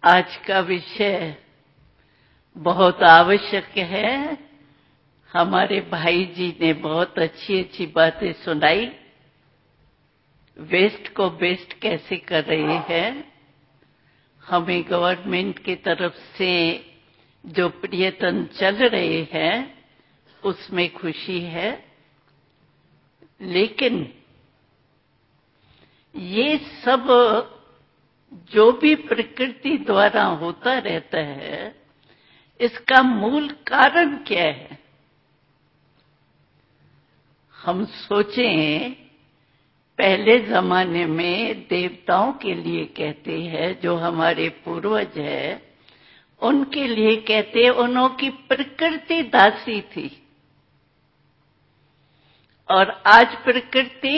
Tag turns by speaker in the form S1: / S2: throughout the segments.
S1: आज का विषय बहुत आवश्यक है। हमारे भाई जी ने बहुत अच्छी अच्छी बातें सुनाई। वेस्ट को बेस्ट कैसे कर रहे हैं। हमें गवर्नमेंट की तरफ से जो प्रयत्न चल रहे हैं उसमें खुशी है, लेकिन ये सब जो भी प्रकृति द्वारा होता रहता है, इसका मूल कारण क्या है। हम सोचें, पहले जमाने में देवताओं के लिए कहते हैं, जो हमारे पूर्वज है उनके लिए कहते हैं, उनकी प्रकृति दासी थी। और आज प्रकृति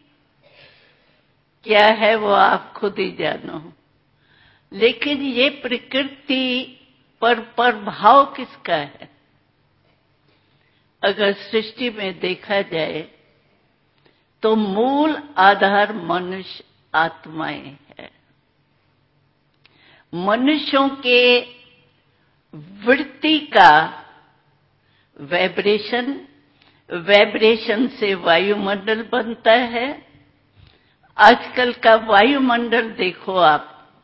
S1: क्या है वो आप खुद ही जानो। लेकिन ये प्रकृति पर प्रभाव किसका है। अगर सृष्टि में देखा जाए तो मूल आधार मनुष्य आत्माएं है। मनुष्यों के वृत्ति का वाइब्रेशन से वायुमंडल बनता है। आजकल का वायुमंडल देखो आप,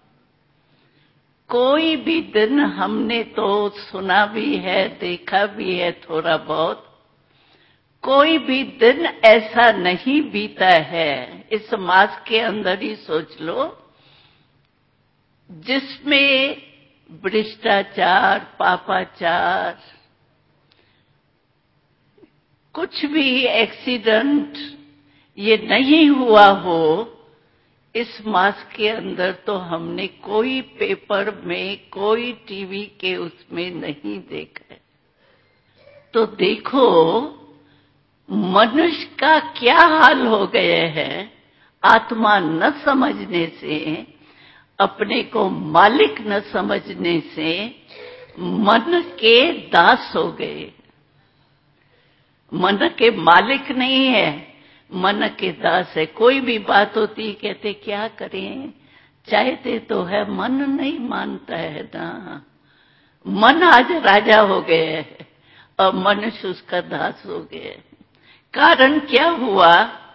S1: कोई भी दिन हमने तो सुना भी है, देखा भी है थोड़ा बहुत, कोई भी दिन ऐसा नहीं बीता है इस मास के अंदर ही सोच लो, जिसमें भ्रष्टाचार, पापाचार, कुछ भी एक्सीडेंट ये नहीं हुआ हो। इस मास के अंदर तो हमने कोई पेपर में, कोई टीवी के उसमें नहीं देखा है। तो देखो मनुष्य का क्या हाल हो गया है। आत्मा न समझने से, अपने को मालिक न समझने से मन के दास हो गए। मन के मालिक नहीं है, मन के दास है। कोई भी बात होती कहते क्या करें, चाहते तो है, मन नहीं मानता है ना। मन आज राजा हो गए है और मनुष्य उसका दास हो गए। कारण क्या हुआ,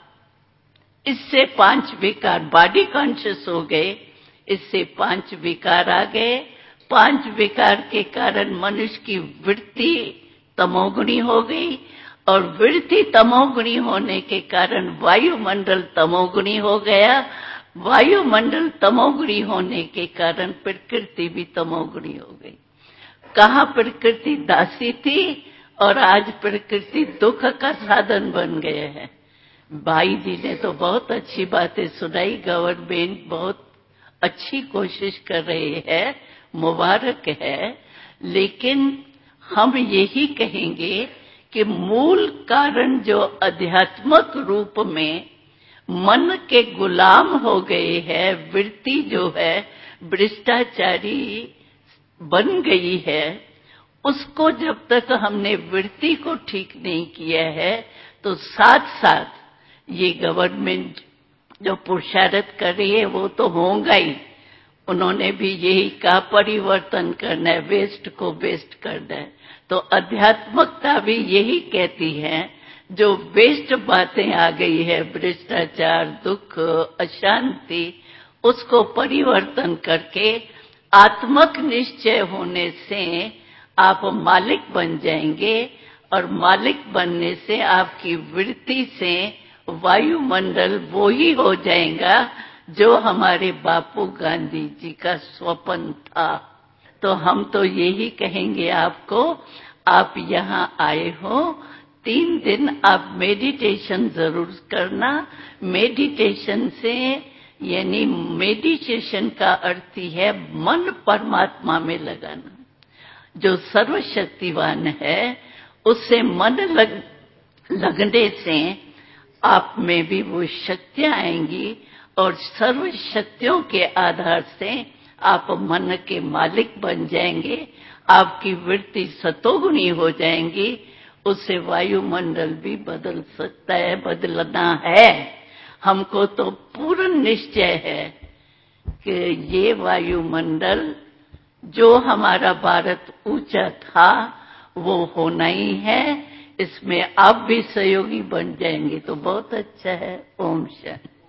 S1: इससे 5 विकार, बॉडी कॉन्शियस हो गए, इससे 5 विकार आ गए। 5 विकार के कारण मनुष्य की वृत्ति तमोगुणी हो गई, और वृत्ति तमोगुणी होने के कारण वायुमंडल तमोगुणी हो गया। वायुमंडल तमोगुणी होने के कारण प्रकृति भी तमोगुणी हो गई। कहाँ प्रकृति दासी थी और आज प्रकृति दुख का साधन बन गए हैं। भाई जी ने तो बहुत अच्छी बातें सुनाई। गवर्नमेंट बहुत अच्छी कोशिश कर रही है, मुबारक है। लेकिन हम यही कहेंगे कि मूल कारण जो अध्यात्मक रूप में मन के गुलाम हो गए हैं, वृत्ति जो है भ्रष्टाचारी बन गई है, उसको जब तक हमने वृत्ति को ठीक नहीं किया है तो साथ साथ ये गवर्नमेंट जो पुरुषार्थ कर रही है वो तो होगा ही। उन्होंने भी यही कहा परिवर्तन करना है, वेस्ट को बेस्ट करना है। तो अध्यात्मकता भी यही कहती है, जो वेस्ट बातें आ गई है, भ्रष्टाचार, दुख, अशांति, उसको परिवर्तन करके आत्मक निश्चय होने से आप मालिक बन जाएंगे। और मालिक बनने से आपकी वृत्ति से वायुमंडल वो ही हो जाएगा जो हमारे बापू गांधी जी का स्वप्न था। तो हम तो यही कहेंगे आपको, आप यहाँ आए हो, 3 दिन आप मेडिटेशन जरूर करना। मेडिटेशन से, यानी मेडिटेशन का अर्थ ही है मन परमात्मा में लगाना। जो सर्वशक्तिवान है उससे मन लगने से आप में भी वो शक्तियां आएंगी, और सर्व शक्तियों के आधार से आप मन के मालिक बन जाएंगे। आपकी वृत्ति सतोगुणी हो जाएंगी। उससे वायुमंडल भी बदल सकता है, बदलना है। हमको तो पूर्ण निश्चय है कि ये वायुमंडल जो हमारा भारत ऊंचा था वो होना ही है। इसमें आप भी सहयोगी बन जाएंगे तो बहुत अच्छा है। ओम शांति।